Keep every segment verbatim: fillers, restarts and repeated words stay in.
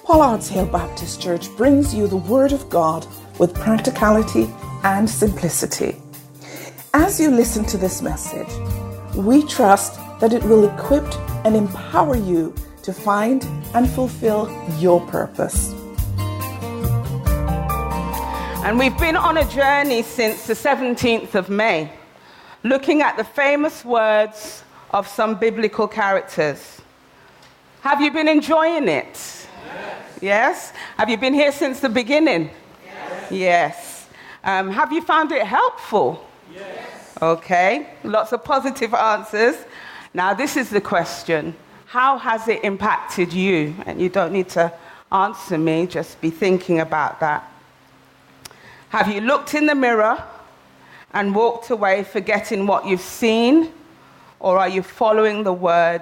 Pollard's Hill Baptist Church brings you the Word of God with practicality and simplicity. As you listen to this message, we trust that it will equip and empower you to find and fulfill your purpose. And we've been on a journey since the seventeenth of May, looking at the famous words of some biblical characters. Have you been enjoying it? Yes. Yes? Have you been here since the beginning? Yes. Yes. Um, have you found it helpful? Yes. Okay. Lots of positive answers. Now, this is the question. How has it impacted you? And you don't need to answer me, just be thinking about that. Have you looked in the mirror and walked away forgetting what you've seen? Or are you following the word?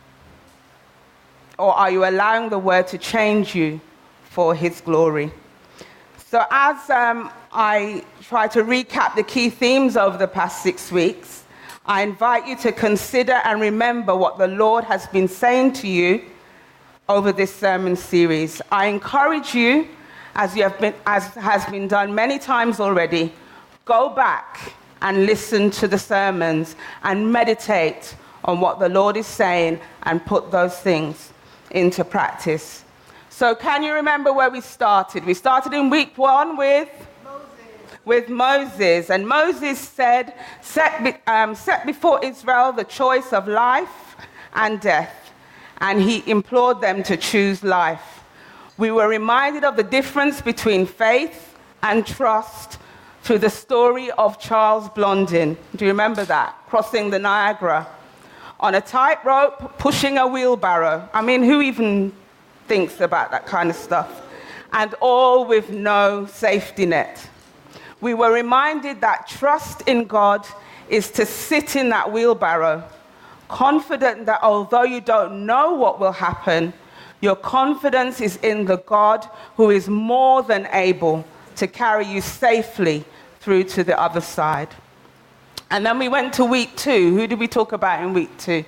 Or are you allowing the word to change you for his glory? So as um, I try to recap the key themes over the past six weeks, I invite you to consider and remember what the Lord has been saying to you over this sermon series. I encourage you, as you have been, as has been done many times already, go back and listen to the sermons and meditate on what the Lord is saying and put those things into practice. So can you remember where we started? We started in week one with Moses. With Moses. And Moses said, set, be, um, set before Israel the choice of life and death. And he implored them to choose life. We were reminded of the difference between faith and trust through the story of Charles Blondin. Do you remember that? Crossing the Niagara on a tightrope, pushing a wheelbarrow. I mean, who even thinks about that kind of stuff? And all with no safety net. We were reminded that trust in God is to sit in that wheelbarrow, confident that although you don't know what will happen, your confidence is in the God who is more than able to carry you safely through to the other side. And then we went to week two. Who did we talk about in week two?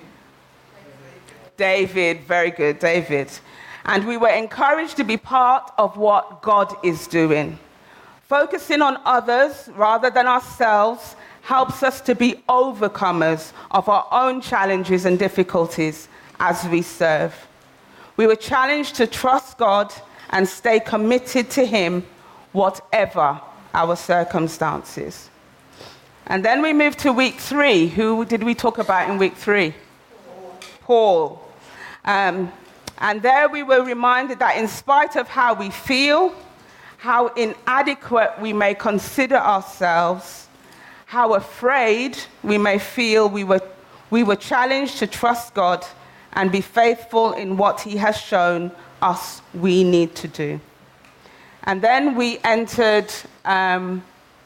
David. David, very good, David. And we were encouraged to be part of what God is doing. Focusing on others rather than ourselves helps us to be overcomers of our own challenges and difficulties as we serve. We were challenged to trust God and stay committed to him, whatever our circumstances. And then we moved to week three. Who did we talk about in week three? Paul. Um, and there we were reminded that in spite of how we feel, how inadequate we may consider ourselves, how afraid we may feel, we were, we were challenged to trust God and be faithful in what he has shown us we need to do. And then we entered um,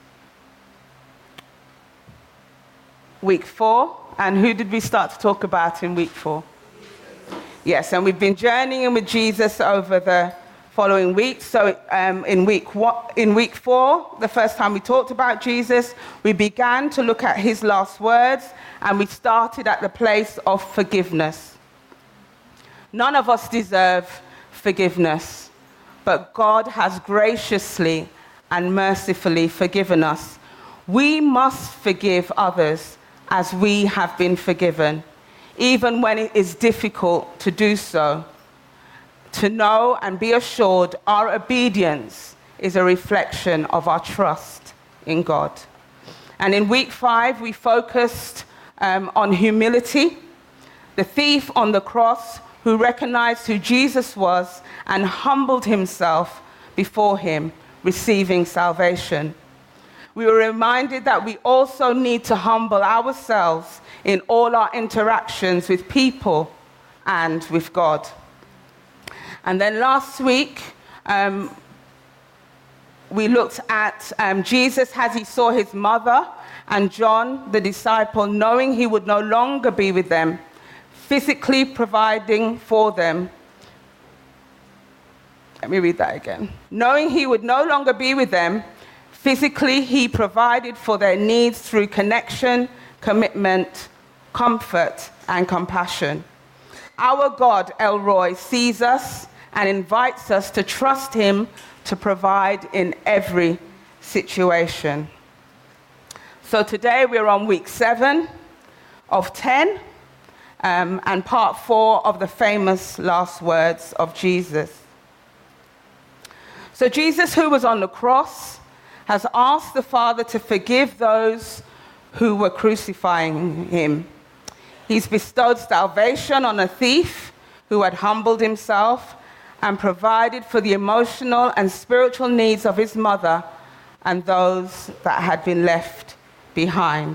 week four. And who did we start to talk about in week four? Yes, and we've been journeying with Jesus over the following weeks. So um, in week one, in week four, the first time we talked about Jesus, we began to look at his last words, and we started at the place of forgiveness. None of us deserve forgiveness, but God has graciously and mercifully forgiven us. We must forgive others as we have been forgiven, even when it is difficult to do so. To know and be assured our obedience is a reflection of our trust in God. And in week five, we focused um, on humility, the thief on the cross who recognized who Jesus was and humbled himself before him, receiving salvation. We were reminded that we also need to humble ourselves in all our interactions with people and with God. And then last week, um, we looked at um, Jesus as he saw his mother and John, the disciple, knowing he would no longer be with them, physically providing for them. Let me read that again. Knowing he would no longer be with them, physically he provided for their needs through connection, commitment, comfort, and compassion. Our God, El Roi, sees us and invites us to trust him to provide in every situation. So today we're on week seven of ten, um, and part four of the famous last words of Jesus. So Jesus, who was on the cross, has asked the Father to forgive those who were crucifying him. He's bestowed salvation on a thief who had humbled himself and provided for the emotional and spiritual needs of his mother and those that had been left behind.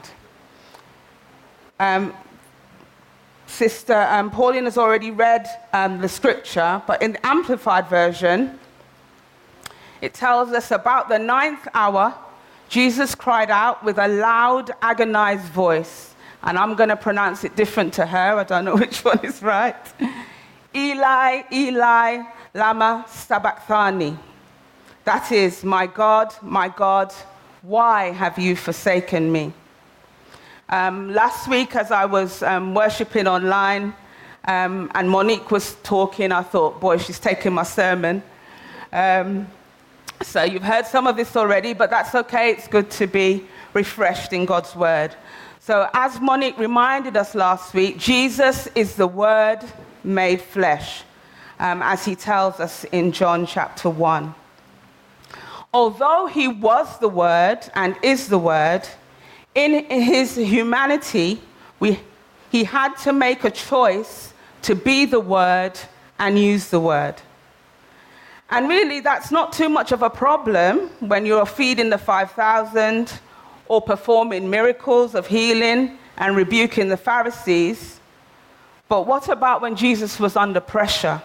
Um, Sister um, Pauline has already read um, the scripture, but in the Amplified Version, it tells us about the ninth hour, Jesus cried out with a loud, agonized voice. And I'm going to pronounce it different to her. I don't know which one is right. Eli, Eli, lama sabachthani. That is, my God, my God, why have you forsaken me? Um, last week, as I was um, worshiping online, um, and Monique was talking, I thought, boy, she's taking my sermon. Um, so you've heard some of this already, but that's okay. It's good to be refreshed in God's word. So as Monique reminded us last week, Jesus is the Word made flesh, um, as he tells us in John chapter one. Although he was the Word and is the Word, in his humanity, we, he had to make a choice to be the Word and use the Word. And really, that's not too much of a problem when you're feeding the five thousand, or performing miracles of healing and rebuking the Pharisees. But what about when Jesus was under pressure?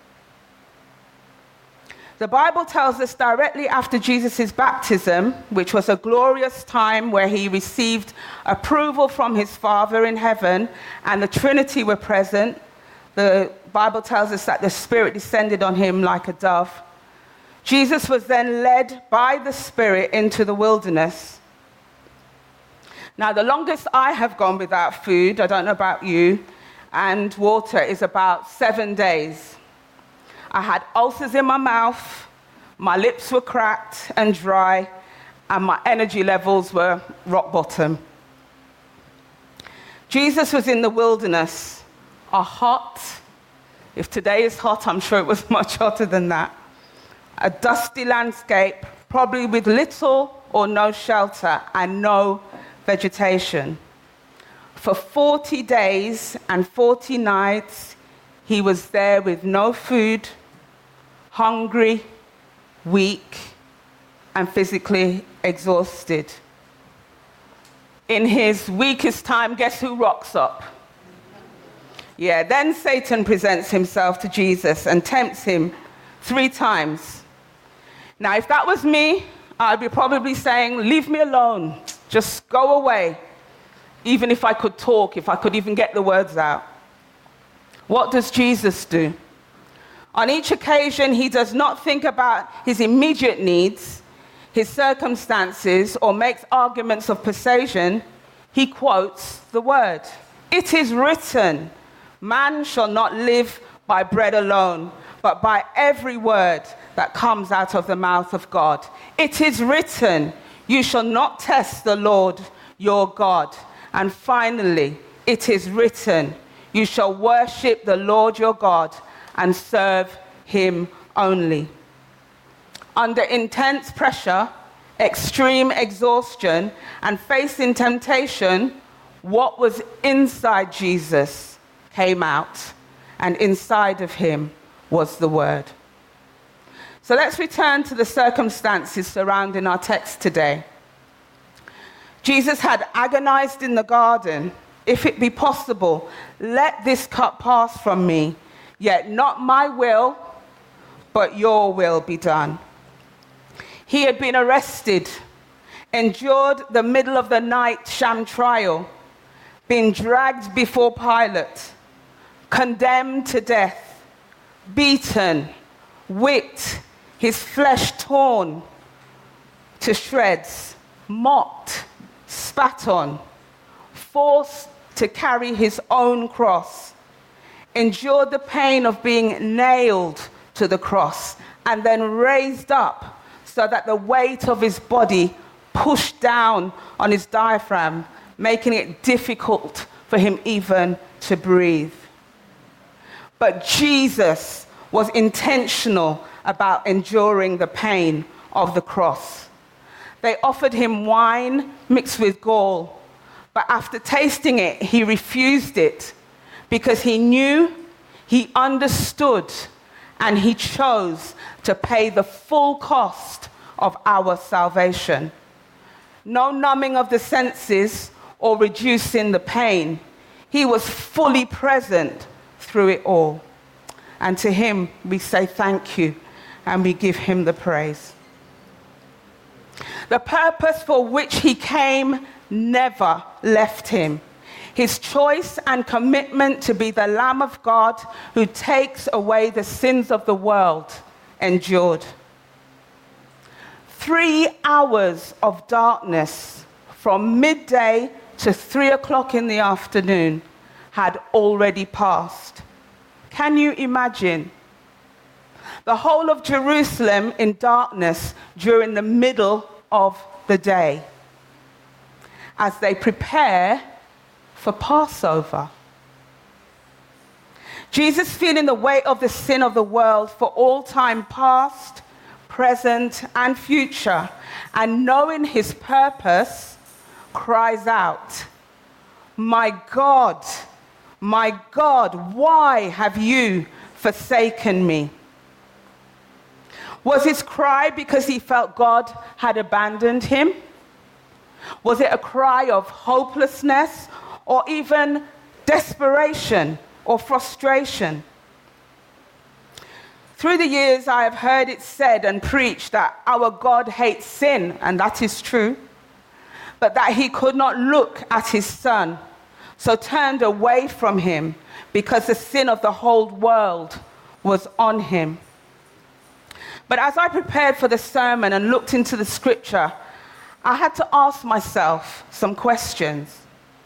The Bible tells us directly after Jesus' baptism, which was a glorious time where he received approval from his Father in heaven and the Trinity were present. The Bible tells us that the Spirit descended on him like a dove. Jesus was then led by the Spirit into the wilderness. Now, the longest I have gone without food, I don't know about you, and water is about seven days. I had ulcers in my mouth, my lips were cracked and dry, and my energy levels were rock bottom. Jesus was in the wilderness, a hot, if today is hot, I'm sure it was much hotter than that, a dusty landscape, probably with little or no shelter and no vegetation. For forty days and forty nights, he was there with no food, hungry, weak, and physically exhausted. In his weakest time, guess who rocks up? Yeah, then Satan presents himself to Jesus and tempts him three times. Now, if that was me, I'd be probably saying, leave me alone. Just go away. Even if I could talk, if I could even get the words out. What does Jesus do? On each occasion, he does not think about his immediate needs, his circumstances, or makes arguments of persuasion. He quotes the word. It is written, man shall not live by bread alone, but by every word that comes out of the mouth of God. It is written, you shall not test the Lord your God. And finally, it is written, you shall worship the Lord your God and serve him only. Under intense pressure, extreme exhaustion, and facing temptation, what was inside Jesus came out, and inside of him was the word. So let's return to the circumstances surrounding our text today. Jesus had agonized in the garden, if it be possible, let this cup pass from me, yet not my will, but your will be done. He had been arrested, endured the middle of the night sham trial, been dragged before Pilate, condemned to death, beaten, whipped, his flesh torn to shreds, mocked, spat on, forced to carry his own cross, endured the pain of being nailed to the cross and then raised up so that the weight of his body pushed down on his diaphragm, making it difficult for him even to breathe. But Jesus was intentional about enduring the pain of the cross. They offered him wine mixed with gall, but after tasting it, he refused it because he knew, he understood, and he chose to pay the full cost of our salvation. No numbing of the senses or reducing the pain. He was fully present through it all. And to him, we say thank you and we give him the praise. The purpose for which he came never left him. His choice and commitment to be the Lamb of God who takes away the sins of the world endured. Three hours of darkness from midday to three o'clock in the afternoon had already passed. Can you imagine? The whole of Jerusalem in darkness during the middle of the day as they prepare for Passover. Jesus, feeling the weight of the sin of the world for all time past, present, and future, and knowing his purpose, cries out, "My God, my God, why have you forsaken me?" Was his cry because he felt God had abandoned him? Was it a cry of hopelessness or even desperation or frustration? Through the years, I have heard it said and preached that our God hates sin, and that is true, but that he could not look at his son, so turned away from him because the sin of the whole world was on him. But as I prepared for the sermon and looked into the scripture, I had to ask myself some questions.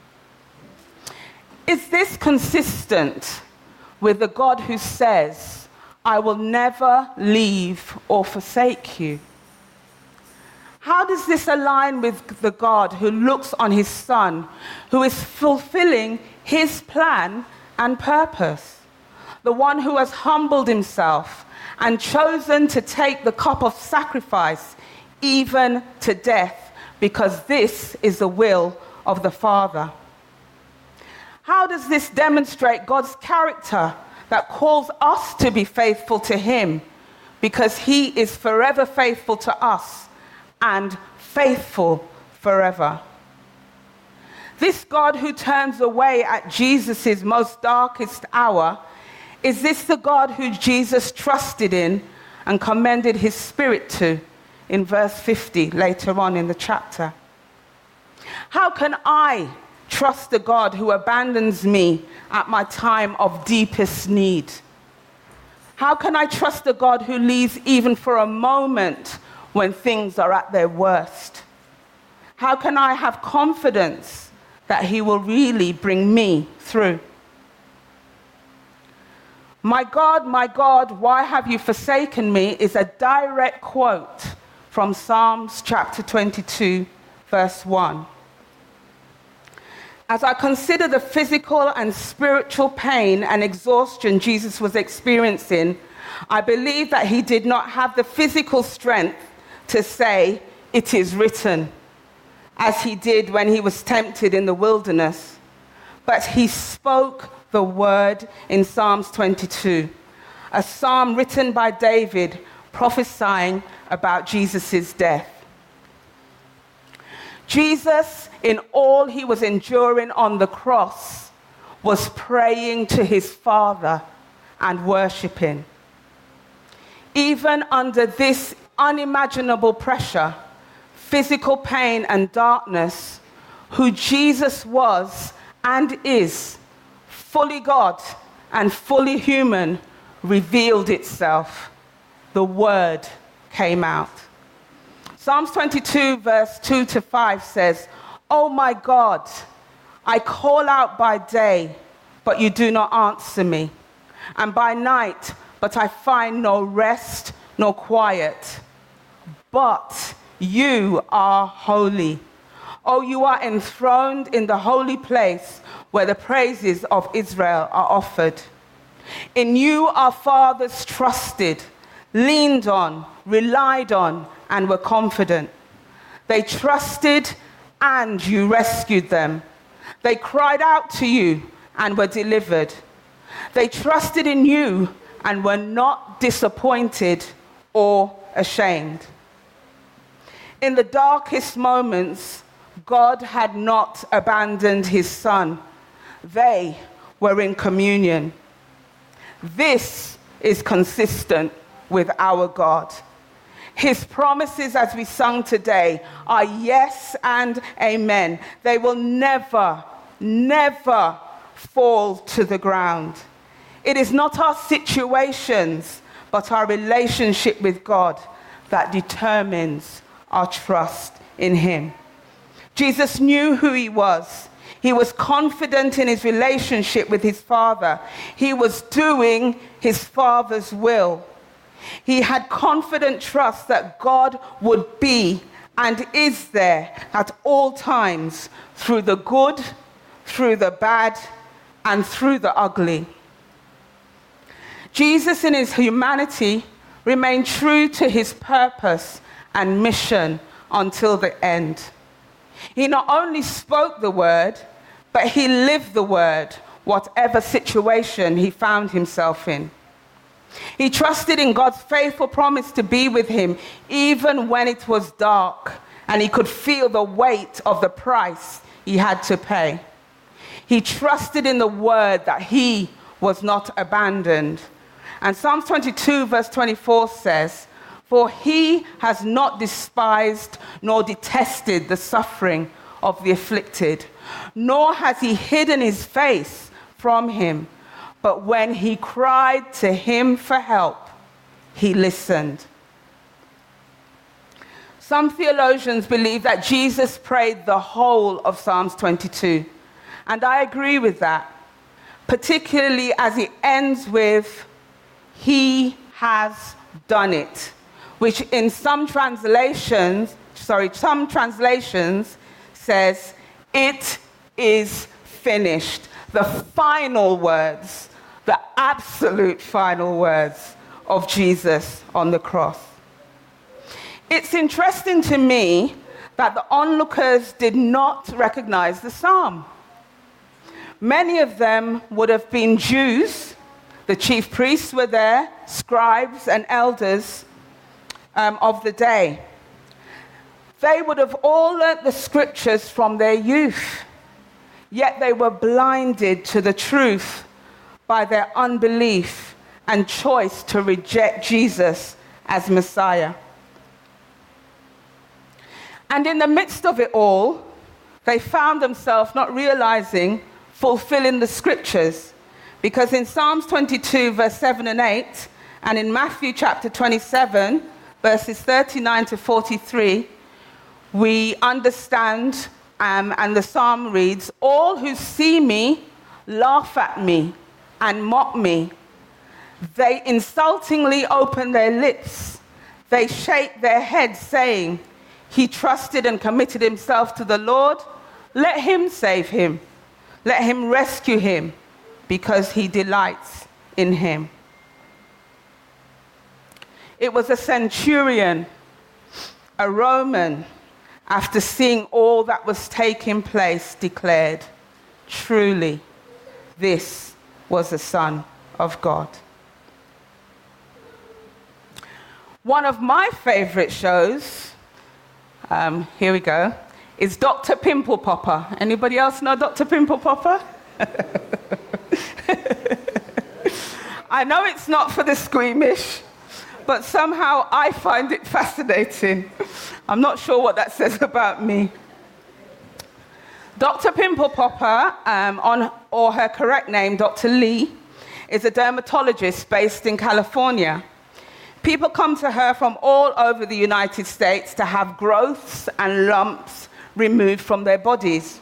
Is this consistent with the God who says, "I will never leave or forsake you"? How does this align with the God who looks on his son, who is fulfilling his plan and purpose? The one who has humbled himself and chosen to take the cup of sacrifice, even to death, because this is the will of the Father. How does this demonstrate God's character that calls us to be faithful to him, because he is forever faithful to us and faithful forever? This God who turns away at Jesus' most darkest hour, is this the God who Jesus trusted in and commended his spirit to in verse fifty later on in the chapter? How can I trust the God who abandons me at my time of deepest need? How can I trust the God who leaves even for a moment when things are at their worst? How can I have confidence that he will really bring me through? "My God, my God, why have you forsaken me?" is a direct quote from Psalms chapter twenty-two, verse one. As I consider the physical and spiritual pain and exhaustion Jesus was experiencing, I believe that he did not have the physical strength to say, "It is written," as he did when he was tempted in the wilderness. But he spoke the word in Psalms twenty-two, a psalm written by David prophesying about Jesus' death. Jesus, in all he was enduring on the cross, was praying to his Father and worshiping. Even under this unimaginable pressure, physical pain and darkness, who Jesus was and is, fully God and fully human, revealed itself. The word came out. Psalms twenty-two, verse two to five says, "Oh my God, I call out by day, but you do not answer me, and by night, but I find no rest nor quiet. But you are holy. Oh, you are enthroned in the holy place where the praises of Israel are offered. In you our fathers trusted, leaned on, relied on, and were confident. They trusted and you rescued them. They cried out to you and were delivered. They trusted in you and were not disappointed or ashamed. In the darkest moments, God had not abandoned his son. They were in communion. This is consistent with our God. His promises, as we sung today, are yes and amen. They will never, never fall to the ground. It is not our situations, but our relationship with God that determines our trust in him. Jesus knew who he was. He was confident in his relationship with his Father. He was doing his Father's will. He had confident trust that God would be and is there at all times, through the good, through the bad, and through the ugly. Jesus, in his humanity, remained true to his purpose and mission until the end. He not only spoke the word, but he lived the word, whatever situation he found himself in. He trusted in God's faithful promise to be with him, even when it was dark, and he could feel the weight of the price he had to pay. He trusted in the word that he was not abandoned. And Psalms twenty-two, verse twenty-four says, "For he has not despised nor detested the suffering of the afflicted, nor has he hidden his face from him. But when he cried to him for help, he listened." Some theologians believe that Jesus prayed the whole of Psalms twenty-two, and I agree with that, particularly as it ends with, "He has done it," which in some translations, sorry, some translations says, "It is finished." The final words, the absolute final words of Jesus on the cross. It's interesting to me that the onlookers did not recognize the psalm. Many of them would have been Jews. The chief priests were there, scribes and elders um, of the day. They would have all learnt the scriptures from their youth, yet they were blinded to the truth by their unbelief and choice to reject Jesus as Messiah. And in the midst of it all, they found themselves not realizing fulfilling the scriptures, because in Psalms twenty-two, verse seven and eight, and in Matthew chapter twenty-seven, verses thirty-nine to forty-three, we understand, um, and the psalm reads, "All who see me laugh at me and mock me. They insultingly open their lips. They shake their heads, saying, 'He trusted and committed himself to the Lord. Let him save him. Let him rescue him, because he delights in him.'" It was a centurion, a Roman, after seeing all that was taking place, declared, "Truly, this was the Son of God." One of my favorite shows, um, here we go, is Doctor Pimple Popper. Anybody else know Doctor Pimple Popper? I know it's not for the squeamish, but somehow I find it fascinating. I'm not sure what that says about me. Doctor Pimple Popper, um, on, or her correct name, Doctor Lee, is a dermatologist based in California. People come to her from all over the United States to have growths and lumps removed from their bodies.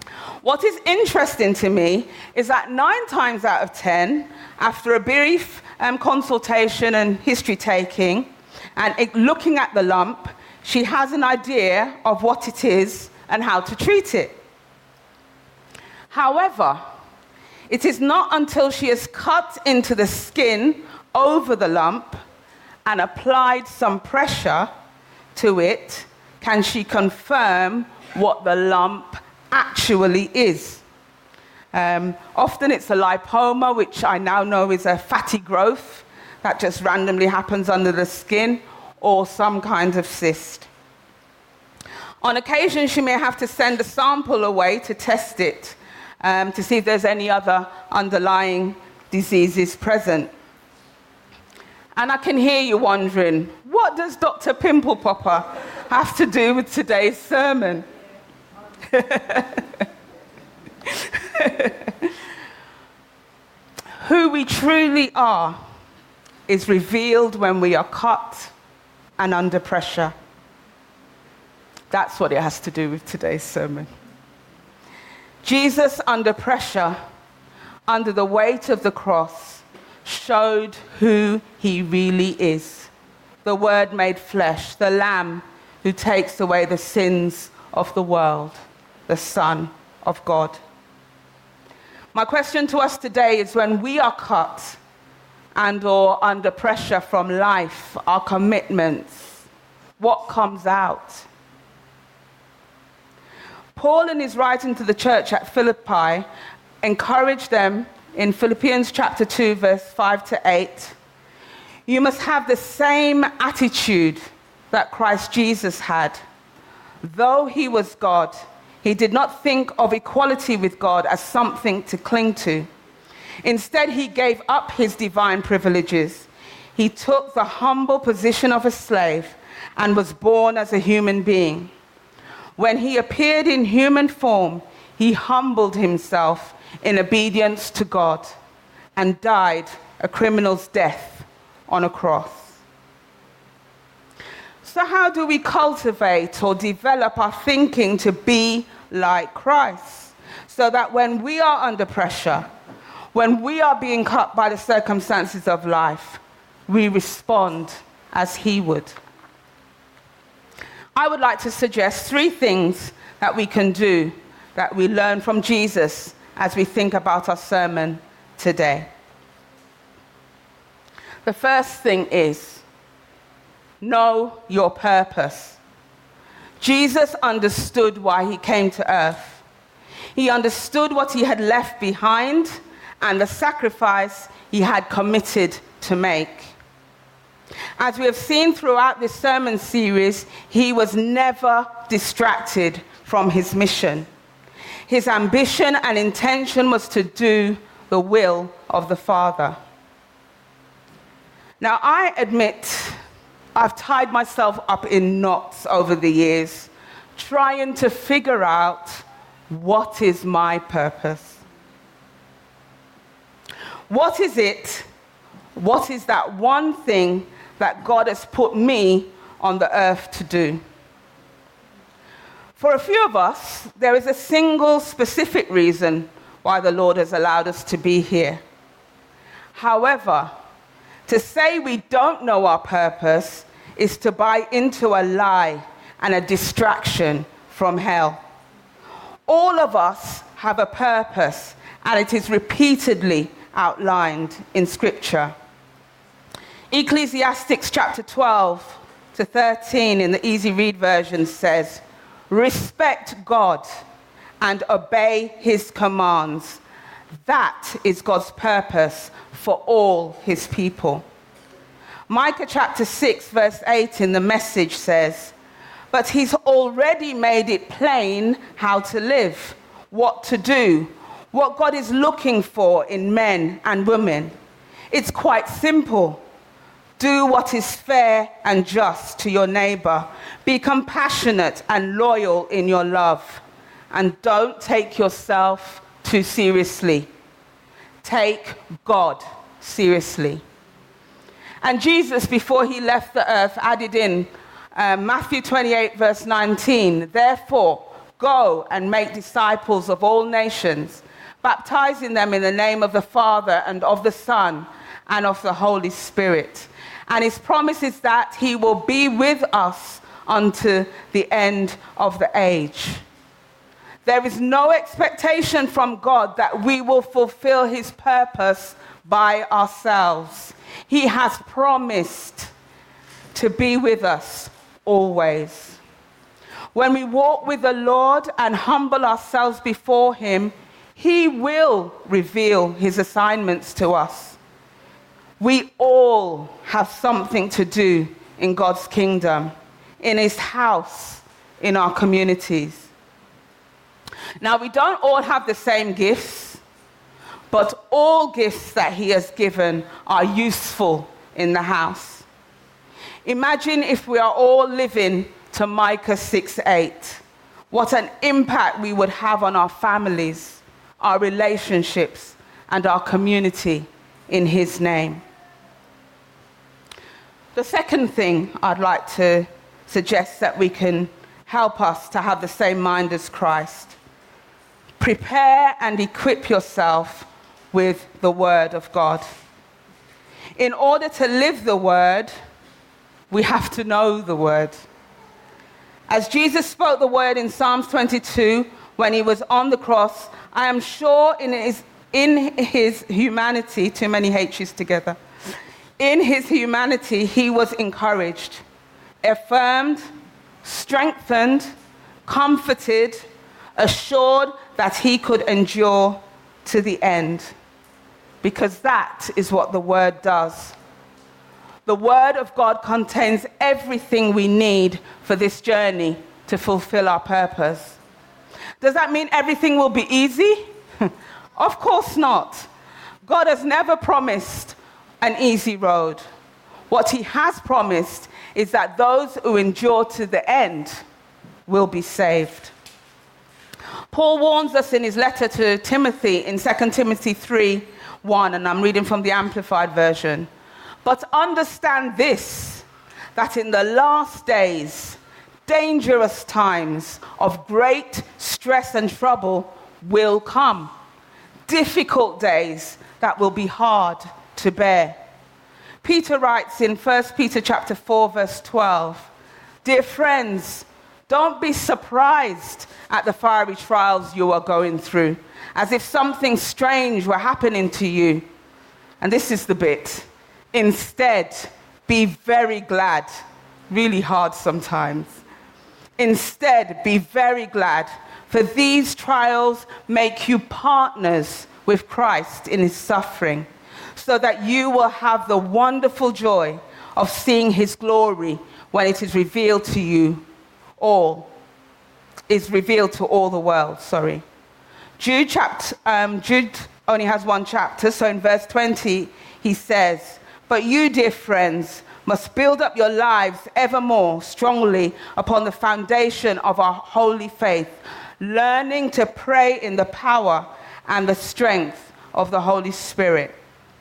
What is interesting to me is that nine times out of ten, after a brief um, consultation and history taking and it, looking at the lump, she has an idea of what it is and how to treat it. However, it is not until she has cut into the skin over the lump and applied some pressure to it can she confirm what the lump actually is. Um, often it's a lipoma, which I now know is a fatty growth that just randomly happens under the skin, or some kind of cyst. On occasion, she may have to send a sample away to test it, um, to see if there's any other underlying diseases present. And I can hear you wondering, what does Doctor Pimple Popper have to do with today's sermon? Who we truly are is revealed when we are cut and under pressure. That's what it has to do with today's sermon. Jesus under pressure, under the weight of the cross, showed who he really is. The Word made flesh, the Lamb who takes away the sins of the world, the Son of God. My question to us today is, when we are cut and or under pressure from life, our commitments, what comes out? Paul, in his writing to the church at Philippi, encouraged them in Philippians chapter two, verse five to eight. You must have the same attitude that Christ Jesus had. Though he was God, he did not think of equality with God as something to cling to. Instead, he gave up his divine privileges. He took the humble position of a slave and was born as a human being. When he appeared in human form, he humbled himself in obedience to God and died a criminal's death on a cross. So how do we cultivate or develop our thinking to be like Christ, so that when we are under pressure, when we are being cut by the circumstances of life, we respond as he would? I would like to suggest three things that we can do that we learn from Jesus as we think about our sermon today. The first thing is, know your purpose. Jesus understood why he came to earth. He understood what he had left behind and the sacrifice he had committed to make. As we have seen throughout this sermon series, he was never distracted from his mission. His ambition and intention was to do the will of the Father. Now, I admit I've tied myself up in knots over the years, trying to figure out what is my purpose. What is it? What is that one thing that God has put me on the earth to do? For a few of us, there is a single specific reason why the Lord has allowed us to be here. However, to say we don't know our purpose is to buy into a lie and a distraction from hell. All of us have a purpose, and it is repeatedly outlined in Scripture. Ecclesiastes chapter twelve to thirteen in the Easy Read version says, "Respect God and obey his commands. That is God's purpose for all his people." Micah chapter six verse eight in the Message says, "But he's already made it plain how to live, what to do, what God is looking for in men and women. It's quite simple. Do what is fair and just to your neighbor. Be compassionate and loyal in your love. And don't take yourself too seriously. Take God seriously." And Jesus, before he left the earth, added in uh, Matthew twenty-eight, verse nineteen, "Therefore, go and make disciples of all nations, baptizing them in the name of the Father and of the Son and of the Holy Spirit. And his promise is that he will be with us unto the end of the age. There is no expectation from God that we will fulfill his purpose by ourselves. He has promised to be with us always. When we walk with the Lord and humble ourselves before him, he will reveal his assignments to us. We all have something to do in God's kingdom, in his house, in our communities. Now, we don't all have the same gifts, but all gifts that he has given are useful in the house. Imagine if we are all living to Micah six eight. What an impact we would have on our families, our relationships, and our community in his name. The second thing I'd like to suggest that we can help us to have the same mind as Christ. Prepare and equip yourself with the Word of God. In order to live the Word, we have to know the Word. As Jesus spoke the Word in Psalms twenty-two, when he was on the cross, I am sure in his, in his humanity, too many H's together, in his humanity, he was encouraged, affirmed, strengthened, comforted, assured that he could endure to the end. Because that is what the Word does. The Word of God contains everything we need for this journey to fulfill our purpose. Does that mean everything will be easy? Of course not. God has never promised an easy road. What he has promised is that those who endure to the end will be saved. Paul warns us in his letter to Timothy in Second Timothy three one, and I'm reading from the Amplified Version. But understand this, that in the last days, dangerous times of great stress and trouble will come. Difficult days that will be hard to bear. Peter writes in First Peter chapter four, verse twelve, "Dear friends, don't be surprised at the fiery trials you are going through, as if something strange were happening to you." And this is the bit. Instead, be very glad. Really hard sometimes. Instead, be very glad, for these trials make you partners with Christ in his suffering, so that you will have the wonderful joy of seeing his glory when it is revealed to you all, is revealed to all the world, sorry. Jude, chapter, um, Jude only has one chapter, so in verse twenty, he says, "But you, dear friends, must build up your lives ever more strongly upon the foundation of our holy faith, learning to pray in the power and the strength of the Holy Spirit."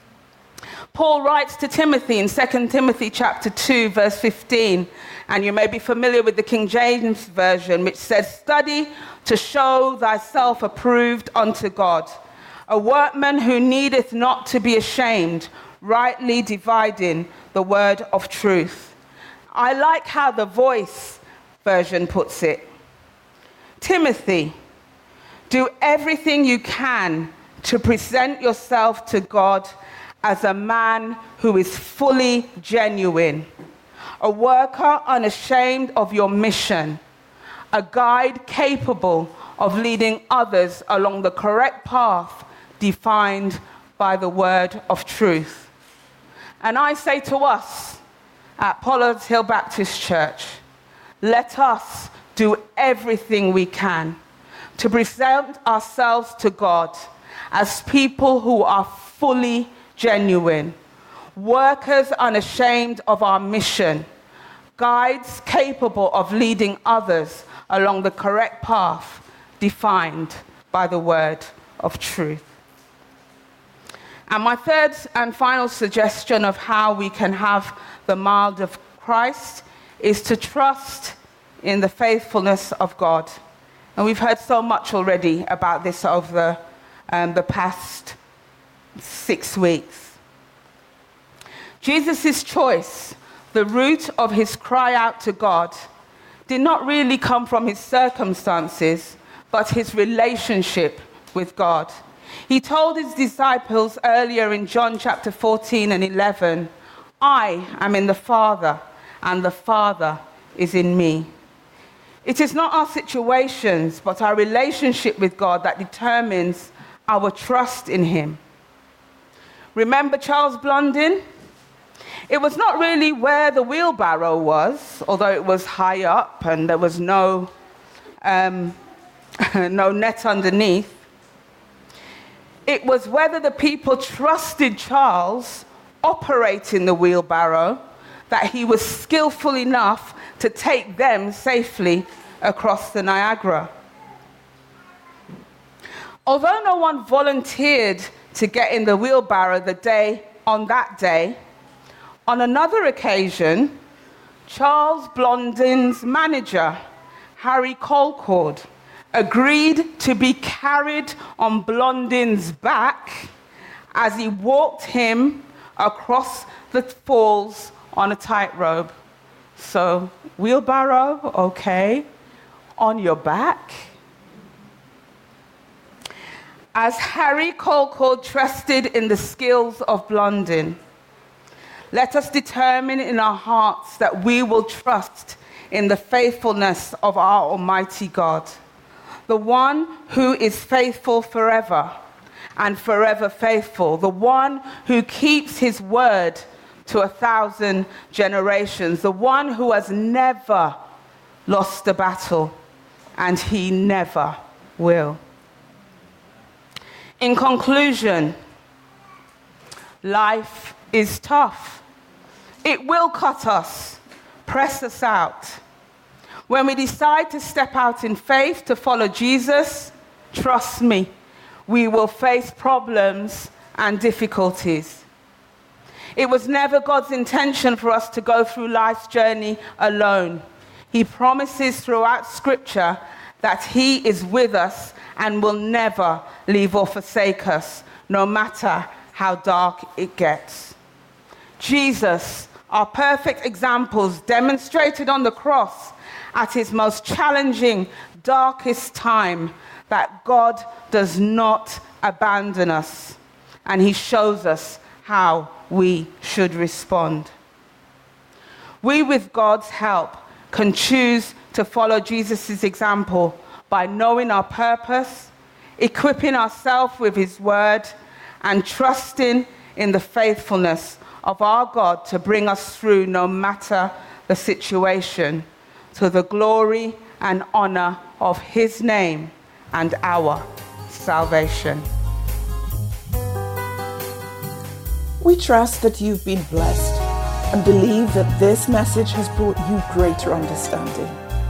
Paul writes to Timothy in Second Timothy chapter two, verse fifteen, and you may be familiar with the King James Version, which says, "Study to show thyself approved unto God, a workman who needeth not to be ashamed, rightly dividing the word of truth." I like how the Voice version puts it. Timothy, do everything you can to present yourself to God as a man who is fully genuine, a worker unashamed of your mission, a guide capable of leading others along the correct path defined by the word of truth. And I say to us at Pollard's Hill Baptist Church, let us do everything we can to present ourselves to God as people who are fully genuine, workers unashamed of our mission, guides capable of leading others along the correct path defined by the word of truth. And my third and final suggestion of how we can have the mind of Christ is to trust in the faithfulness of God. And we've heard so much already about this over the, um, the past six weeks. Jesus' choice, the root of his cry out to God, did not really come from his circumstances, but his relationship with God. He told his disciples earlier in John chapter fourteen and eleven, I am in the Father, and the Father is in me. It is not our situations, but our relationship with God that determines our trust in him. Remember Charles Blondin? It was not really where the wheelbarrow was, although it was high up and there was no, um, no net underneath. It was whether the people trusted Charles operating the wheelbarrow that he was skillful enough to take them safely across the Niagara. Although no one volunteered to get in the wheelbarrow the day on that day, on another occasion, Charles Blondin's manager, Harry Colcord, agreed to be carried on Blondin's back as he walked him across the falls on a tightrope. So, wheelbarrow, okay, on your back. As Harry Colcord trusted in the skills of Blondin, let us determine in our hearts that we will trust in the faithfulness of our Almighty God, the one who is faithful forever and forever faithful, the one who keeps his word to a thousand generations, the one who has never lost a battle, and he never will. In conclusion, life is tough. It will cut us, press us out. When we decide to step out in faith to follow Jesus, trust me, we will face problems and difficulties. It was never God's intention for us to go through life's journey alone. He promises throughout Scripture that he is with us and will never leave or forsake us, no matter how dark it gets. Jesus, our perfect examples, demonstrated on the cross at his most challenging, darkest time that God does not abandon us, and he shows us how we should respond. We, with God's help, can choose to follow Jesus' example by knowing our purpose, equipping ourselves with his word, and trusting in the faithfulness of our God to bring us through no matter the situation, to the glory and honor of his name and our salvation. We trust that you've been blessed and believe that this message has brought you greater understanding.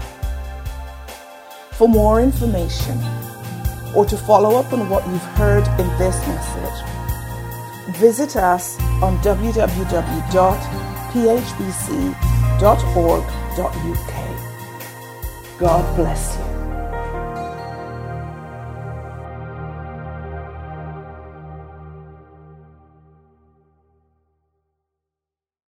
For more information or to follow up on what you've heard in this message, visit us on w w w dot p h b c dot org dot u k. God bless you.